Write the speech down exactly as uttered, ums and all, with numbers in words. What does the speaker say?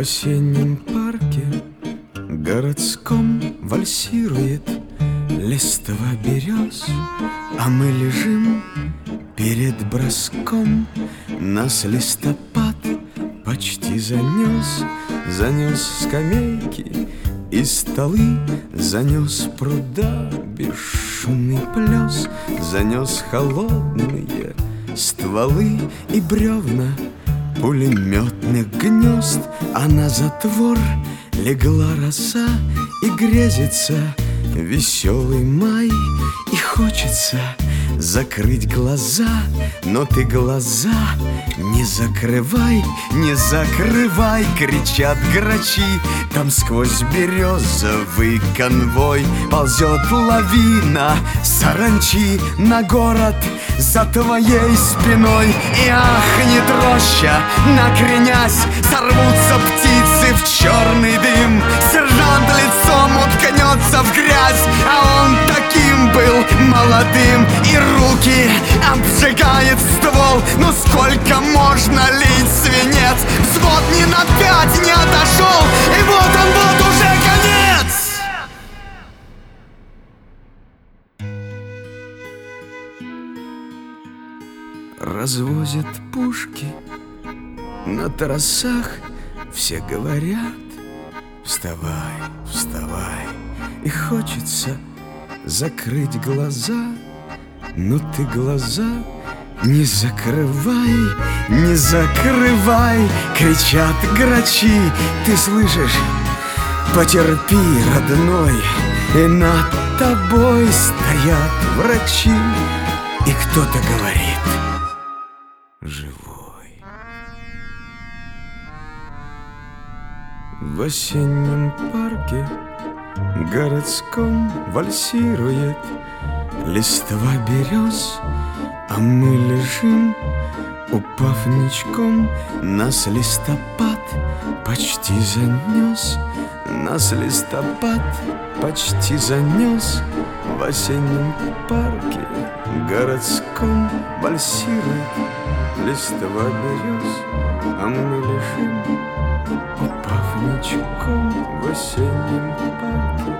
осеннем парке городском вальсирует листва берез, а мы лежим перед броском. Нас листопад почти занес, занес скамейки и столы, занес пруда бесшумный плес, занес холодные стволы и бревна пулеметных гнезд, а на затвор легла роса и грезится веселый май. И хочется закрыть глаза, но ты глаза не закрывай, не закрывай, кричат грачи. Там сквозь березовый конвой ползет лавина саранчи на город за твоей спиной. И ахнет роща, накренясь, сорвутся птицы в черный дым. Сержант лицом уткнется в грязь, а он таким был молодым. И руки обжигает ствол, ну сколько можно лить свинец? Взвод ни на пять не отошел, и вот он, вот уже конец. Развозят пушки на трассах, все говорят: вставай, вставай. И хочется закрыть глаза, но ты глаза не закрывай, не закрывай, кричат грачи. Ты слышишь? Потерпи, родной, и над тобой стоят врачи. И кто-то говорит: живой. В осеннем парке городском вальсирует листва берез, а мы лежим, упав ничком. Нас листопад почти занес, нас листопад почти занес. В осеннем парке городском вальсирует листва берез, а мы лежим, упав ничком. В осеннем парке